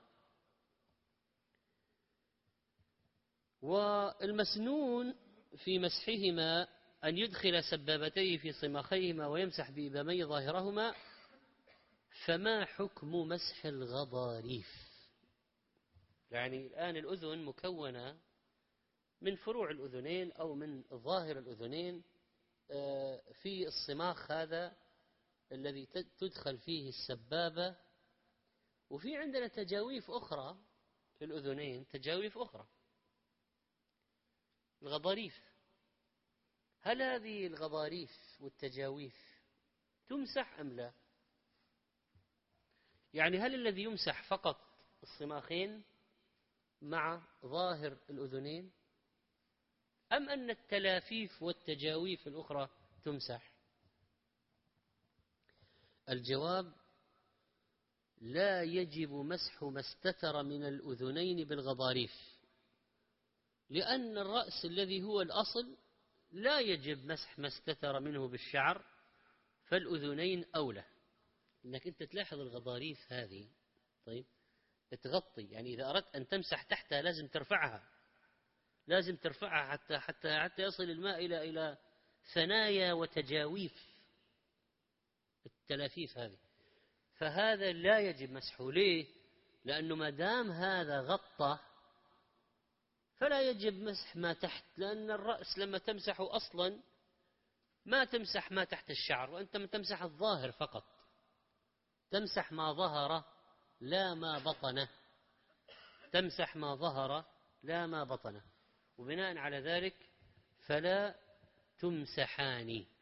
والمسنون في مسحهما أن يدخل سبابتيه في صماخيهما ويمسح بإبهاميه ظاهرهما. فما حكم مسح الغضاريف؟ يعني الآن الأذن مكونة من فروع الأذنين أو من ظاهر الأذنين، في الصماخ هذا الذي تدخل فيه السبابة، وفي عندنا تجاويف أخرى في الأذنين، تجاويف أخرى الغضاريف. هل هذه الغضاريف والتجاويف تمسح أم لا؟ يعني هل الذي يمسح فقط الصماخين مع ظاهر الأذنين، أم أن التلافيف والتجاويف الأخرى تمسح؟ الجواب: لا يجب مسح ما استتر من الأذنين بالغضاريف، لأن الرأس الذي هو الأصل لا يجب مسح ما استتر منه بالشعر، فالأذنين أولى. إنك أنت تلاحظ الغضاريف هذه، طيب، تغطي، يعني إذا أردت أن تمسح تحتها لازم ترفعها، لازم ترفعها حتى يصل الماء إلى ثنايا وتجاويف التلافيف هذه. فهذا لا يجب مسحه. ليه؟ لأنه ما دام هذا غطى فلا يجب مسح ما تحت، لأن الرأس لما تمسحه أصلا ما تمسح ما تحت الشعر، وأنت تمسح الظاهر فقط، تمسح ما ظهر لا ما بطنه، تمسح ما ظهر لا ما بطنه. وبناء على ذلك فلا تمسحان.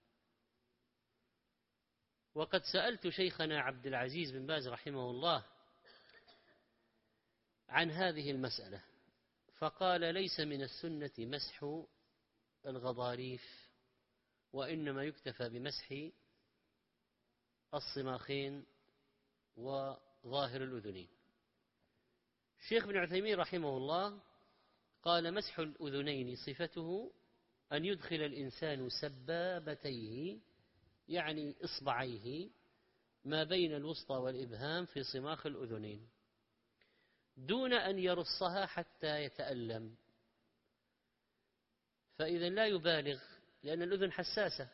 وقد سألت شيخنا عبد العزيز بن باز رحمه الله عن هذه المسألة فقال ليس من السنة مسح الغضاريف، وإنما يكتفى بمسح الصماخين وظاهر الأذنين. الشيخ ابن عثيمين رحمه الله قال مسح الأذنين صفته أن يدخل الإنسان سبابتيه يعني إصبعيه ما بين الوسطى والإبهام في صماخ الأذنين دون أن يرصها حتى يتألم، فإذا لا يبالغ لأن الأذن حساسة.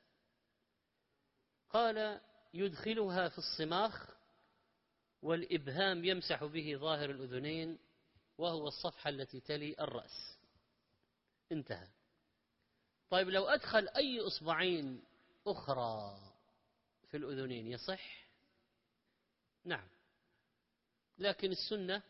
قال يدخلها في الصماخ والإبهام يمسح به ظاهر الأذنين وهو الصفحة التي تلي الرأس. انتهى. طيب لو أدخل أي إصبعين أخرى في الأذنين يصح؟ نعم، لكن السنة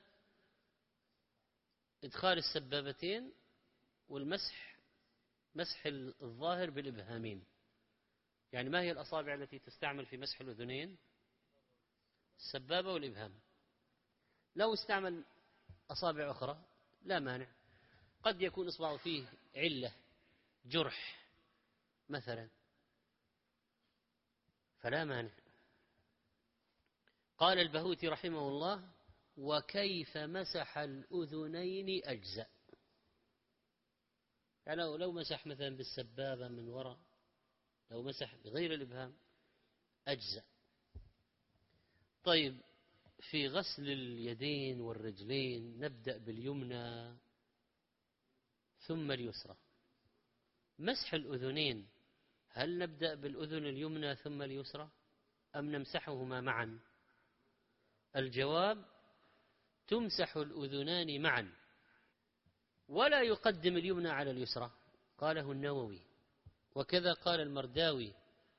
إدخال السبابتين والمسح مسح الظاهر بالإبهامين. يعني ما هي الأصابع التي تستعمل في مسح الأذنين؟ السبابة والإبهام. لو استعمل أصابع أخرى لا مانع، قد يكون إصبعه فيه علة جرح مثلا فلا مانع. قال البهوتي رحمه الله وكيف مسح الأذنين أجزأ. يعني لو مسح مثلا بالسبابة من وراء، لو مسح بغير الإبهام أجزأ. طيب في غسل اليدين والرجلين نبدأ باليمنى ثم اليسرى. مسح الأذنين هل نبدأ بالأذن اليمنى ثم اليسرى أم نمسحهما معا؟ الجواب تمسح الأذنان معا ولا يقدم اليمنى على اليسرى، قاله النووي، وكذا قال المرداوي.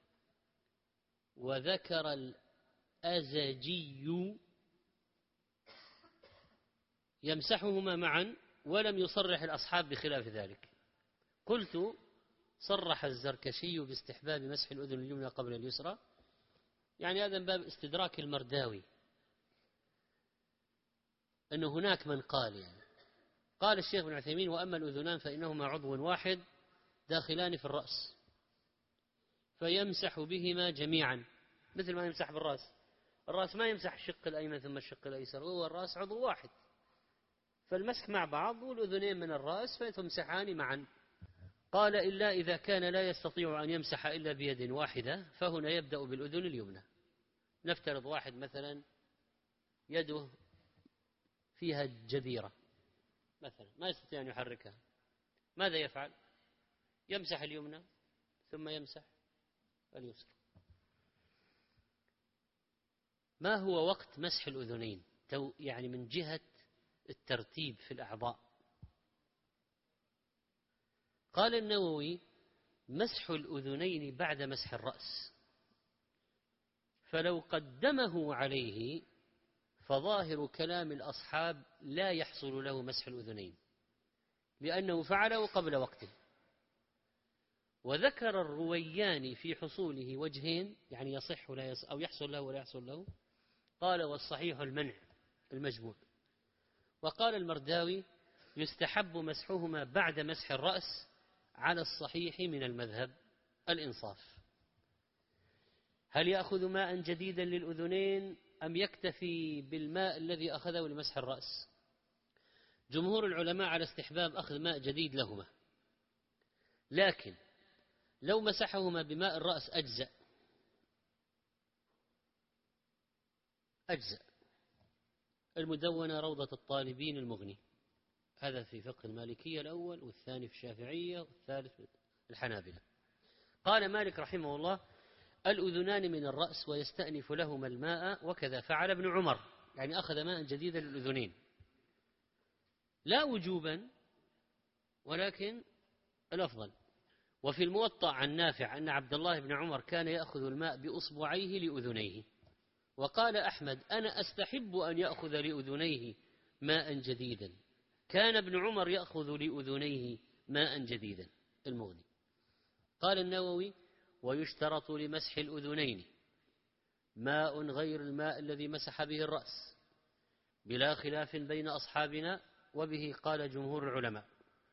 وذكر الأزجي يمسحهما معا ولم يصرح الأصحاب بخلاف ذلك. قلت صرح الزركشي باستحباب مسح الأذن اليمنى قبل اليسرى، يعني هذا من باب استدراك المرداوي، أنه هناك من قال يعني. قال الشيخ ابن عثيمين وأما الأذنان فإنهما عضو واحد داخلان في الرأس فيمسح بهما جميعا مثل ما يمسح بالرأس. الرأس ما يمسح الشق الأيمن ثم الشق الأيسر، هو الرأس عضو واحد، فالمسح مع بعض والأذنين من الرأس فتمسحان معا. قال إلا إذا كان لا يستطيع أن يمسح إلا بيد واحدة فهنا يبدأ بالأذن اليمنى. نفترض واحد مثلا يده فيها جبيرة مثلا ما يستطيع أن يحركها، ماذا يفعل؟ يمسح اليمنى ثم يمسح اليسرى. ما هو وقت مسح الأذنين يعني من جهة الترتيب في الأعضاء؟ قال النووي مسح الأذنين بعد مسح الرأس، فلو قدمه عليه فظاهر كلام الأصحاب لا يحصل له مسح الأذنين لأنه فعله قبل وقته. وذكر الروياني في حصوله وجهين، يعني يصح ولا يصح أو يحصل له ولا يحصل له. قال والصحيح المنع المجموع. وقال المرداوي يستحب مسحهما بعد مسح الرأس على الصحيح من المذهب الإنصاف. هل يأخذ ماء جديدا للأذنين أم يكتفي بالماء الذي أخذه لمسح الرأس؟ جمهور العلماء على استحباب أخذ ماء جديد لهما، لكن لو مسحهما بماء الرأس أجزأ. المدونة روضة الطالبين المغني، هذا في فقه المالكية الأول، والثاني في الشافعية، والثالث في الحنابلة. قال مالك رحمه الله الأذنان من الرأس ويستأنف لهما الماء، وكذا فعل ابن عمر، يعني أخذ ماء جديدا للأذنين لا وجوبا ولكن الأفضل. وفي الموطأ عن نافع أن عبد الله بن عمر كان يأخذ الماء بأصبعيه لأذنيه. وقال أحمد أنا أستحب أن يأخذ لأذنيه ماء جديدا، كان ابن عمر يأخذ لأذنيه ماء جديدا. المغني. قال النووي: ويشترط لمسح الأذنين ماء غير الماء الذي مسح به الرأس، بلا خلاف بين أصحابنا، وبه قال جمهور العلماء.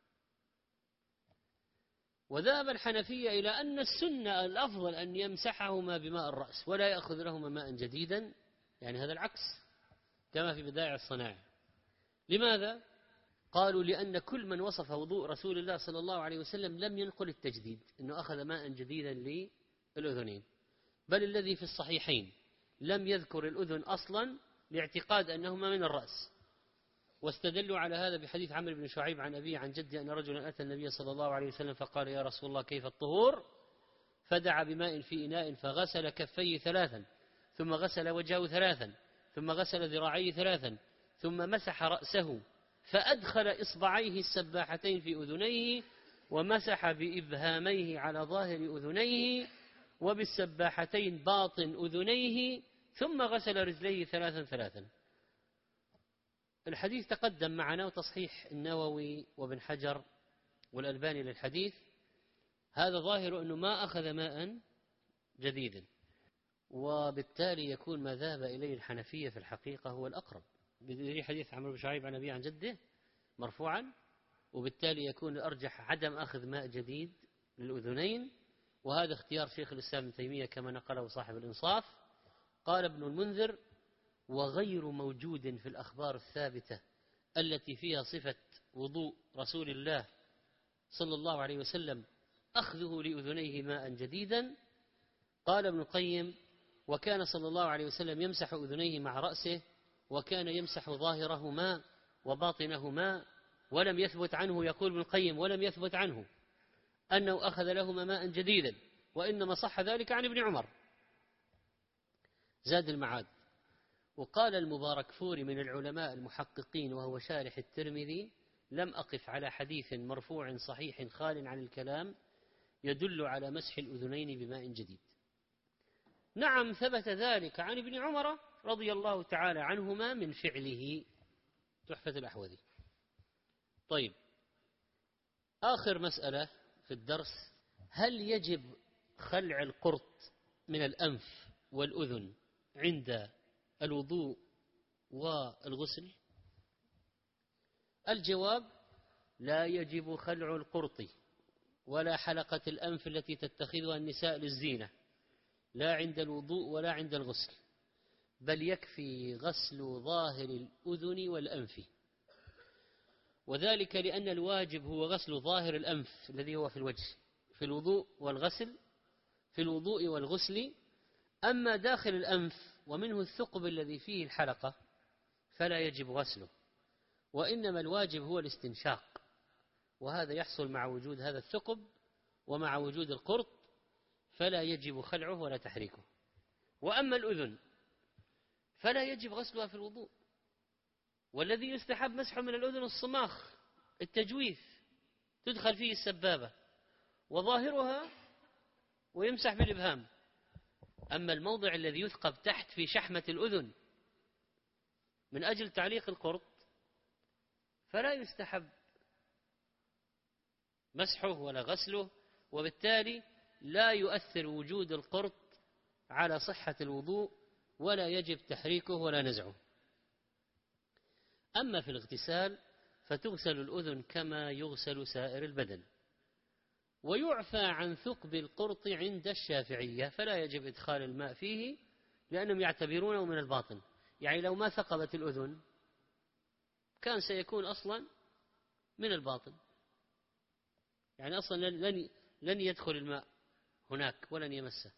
وذهب الحنفية إلى أن السنة الأفضل أن يمسحهما بماء الرأس ولا يأخذ لهما ماء جديدا، يعني هذا العكس كما في بدائع الصنائع. لماذا؟ قالوا: لأن كل من وصف وضوء رسول الله صلى الله عليه وسلم لم ينقل التجديد، أنه أخذ ماء جديدا للأذنين، بل الذي في الصحيحين لم يذكر الأذن أصلا لاعتقاد أنهما من الرأس. واستدلوا على هذا بحديث عمرو بن شعيب عن أبيه عن جده أن رجلا أتى النبي صلى الله عليه وسلم فقال: يا رسول الله كيف الطهور؟ فدعا بماء في إناء فغسل كفيه 3، ثم غسل وجهه 3، ثم غسل ذراعيه 3، ثم مسح رأسه، فأدخل إصبعيه السباحتين في أذنيه، ومسح بإبهاميه على ظاهر أذنيه، وبالسباحتين باطن أذنيه، ثم غسل رجليه 3 الحديث تقدم معنا، وتصحيح النووي وابن حجر والألباني للحديث هذا ظاهر أنه ما أخذ ماء جديدا، وبالتالي يكون ما ذهب إليه الحنفية في الحقيقة هو الأقرب، بدليل حديث عمرو بن شعيب عن أبيه عن جده مرفوعا، وبالتالي يكون الأرجح عدم أخذ ماء جديد للأذنين. وهذا اختيار شيخ الإسلام ابن تيمية كما نقله صاحب الإنصاف. قال ابن المنذر: وغير موجود في الأخبار الثابتة التي فيها صفة وضوء رسول الله صلى الله عليه وسلم أخذه لأذنيه ماء جديدا. قال ابن القيم: وكان صلى الله عليه وسلم يمسح أذنيه مع رأسه، وكان يمسح ظاهرهما وباطنهما، ولم يثبت عنه، يقول ابن القيم: ولم يثبت عنه أنه أخذ لهما ماء جديدا، وإنما صح ذلك عن ابن عمر. زاد المعاد. وقال المباركفوري من العلماء المحققين وهو شارح الترمذي: لم أقف على حديث مرفوع صحيح خال عن الكلام يدل على مسح الأذنين بماء جديد. نعم ثبت ذلك عن ابن عمر رضي الله تعالى عنهما من فعله. تحفة الأحوذي. طيب، آخر مسألة في الدرس: هل يجب خلع القرط من الأنف والأذن عند الوضوء والغسل؟ الجواب: لا يجب خلع القرط ولا حلقة الأنف التي تتخذها النساء للزينة، لا عند الوضوء ولا عند الغسل، بل يكفي غسل ظاهر الأذن والأنف، وذلك لأن الواجب هو غسل ظاهر الأنف الذي هو في الوجه في الوضوء والغسل، في الوضوء والغسل. أما داخل الأنف ومنه الثقب الذي فيه الحلقة فلا يجب غسله، وإنما الواجب هو الاستنشاق، وهذا يحصل مع وجود هذا الثقب ومع وجود القرط، فلا يجب خلعه ولا تحريكه. وأما الأذن فلا يجب غسلها في الوضوء، والذي يستحب مسحه من الأذن الصماخ التجويف، تدخل فيه السبابة وظاهرها ويمسح بالإبهام. أما الموضع الذي يثقب تحت في شحمة الأذن من أجل تعليق القرط فلا يستحب مسحه ولا غسله، وبالتالي لا يؤثر وجود القرط على صحة الوضوء، ولا يجب تحريكه ولا نزعه. أما في الاغتسال فتغسل الأذن كما يغسل سائر البدن، ويعفى عن ثقب القرط عند الشافعية، فلا يجب إدخال الماء فيه لأنهم يعتبرونه من الباطن. يعني لو ما ثقبت الأذن كان سيكون أصلا من الباطن، يعني أصلا لن يدخل الماء هناك ولن يمسه،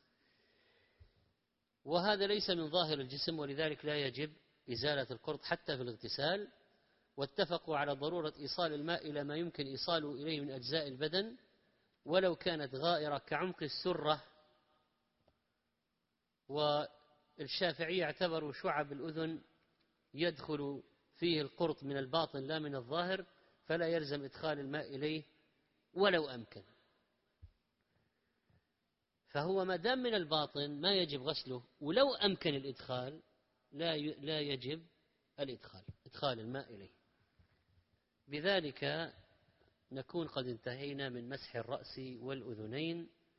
وهذا ليس من ظاهر الجسم، ولذلك لا يجب إزالة القرط حتى في الاغتسال. واتفقوا على ضرورة إيصال الماء إلى ما يمكن إيصاله إليه من أجزاء البدن ولو كانت غائرة كعمق السرة. والشافعية اعتبروا شعب الأذن يدخل فيه القرط من الباطن لا من الظاهر، فلا يلزم إدخال الماء إليه ولو أمكن، فهو ما دام من الباطن ما يجب غسله، ولو أمكن الإدخال لا يجب إدخال الماء إليه. بذلك نكون قد انتهينا من مسح الرأس والأذنين،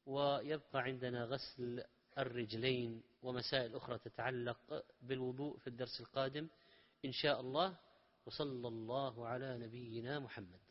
ويبقى عندنا غسل الرجلين ومسائل أخرى تتعلق بالوضوء في الدرس القادم إن شاء الله. وصلى الله على نبينا محمد.